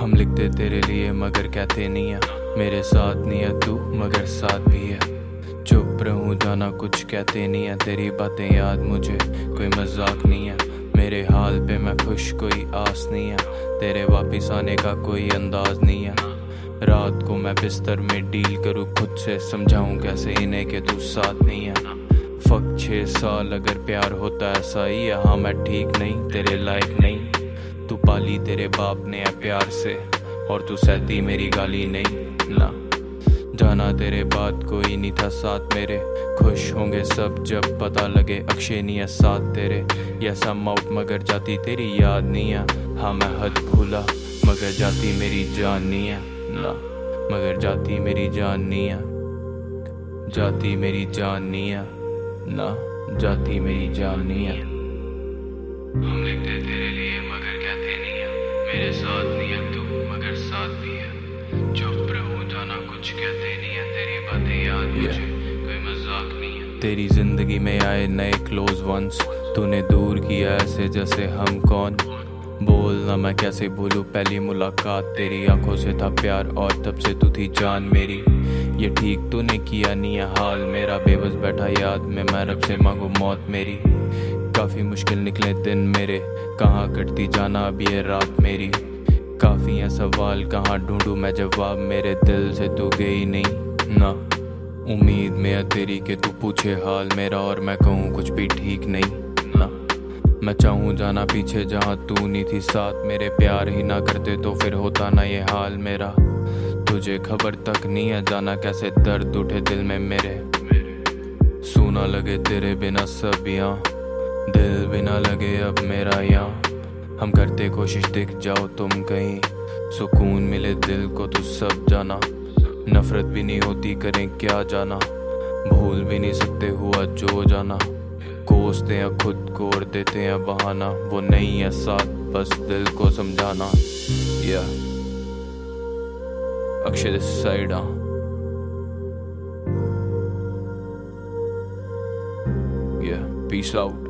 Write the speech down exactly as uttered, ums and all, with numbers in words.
हम लिखते तेरे लिए मगर कहते नहीं है, मेरे साथ नहीं है तू मगर साथ भी है। चुप रहूं जाना कुछ कहते नहीं है, तेरी बातें याद मुझे कोई मजाक नहीं है। मेरे हाल पे मैं खुश कोई आस नहीं है, तेरे वापिस आने का कोई अंदाज नहीं है। रात को मैं बिस्तर में डील करूँ खुद से, समझाऊं कैसे इन्हें कि तू साथ नहीं है। फक छः साल अगर प्यार होता ऐसा ही है, हाँ मैं ठीक नहीं तेरे लायक नहीं। तू पाली तेरे बाप ने है प्यार से और तू सहती मेरी गाली नहीं ना। जाना तेरे बाद कोई नहीं था साथ मेरे, खुश होंगे सब जब पता लगे अक्षय नहीं है साथ तेरे। ऐसा माउट मगर जाती तेरी याद नहीं है, हाँ मैं हद भूला मगर जाती मेरी जान नहीं है ना। मगर जाती मेरी जान नहीं है, जाती मेरी जान नहीं है ना, जाती मेरी जान नहीं है। हम लिखते तेरे लिए मगर कहते नहीं है, मेरे साथ नहीं है तू मगर साथ भी है। चुप रहूं जाना कुछ कहते नहीं है, तेरी बातें याद मुझे कोई मजाक नहीं है। तेरी जिंदगी में आए नए क्लोज वंस, तूने दूर किया ऐसे जैसे हम कौन। बोलना मैं कैसे भूलूं पहली मुलाकात, तेरी आंखों से था प्यार और तब से तू थी जान मेरी। ये ठीक तूने किया नहीं है हाल मेरा, बेबस बैठा याद में मैं रब से मांगू मौत मेरी। काफ़ी मुश्किल निकले दिन मेरे, कहाँ कटती जाना अब ये रात मेरी। काफ़ी है सवाल कहाँ ढूंढूं मैं जवाब, मेरे दिल से तू गई नहीं ना। उम्मीद में है तेरी कि तू पूछे हाल मेरा और मैं कहूँ कुछ भी ठीक नहीं ना। मैं चाहूँ जाना पीछे जहाँ तू नहीं थी साथ मेरे, प्यार ही ना करते तो फिर होता ना ये हाल मेरा। तुझे खबर तक नहीं है जाना कैसे दर्द उठे दिल में मेरे। सूना लगे तेरे बिना सब यहाँ, दिल बिना लगे अब मेरा यहाँ। हम करते कोशिश दिख जाओ तुम कहीं, सुकून मिले दिल को तू सब जाना। नफरत भी नहीं होती करें क्या जाना, भूल भी नहीं सकते हुआ जो जाना। कोसते हैं खुद को और देते हैं बहाना, वो नहीं है साथ बस दिल को समझाना। या अक्षय दिस साइड हाँ या पीस आउट।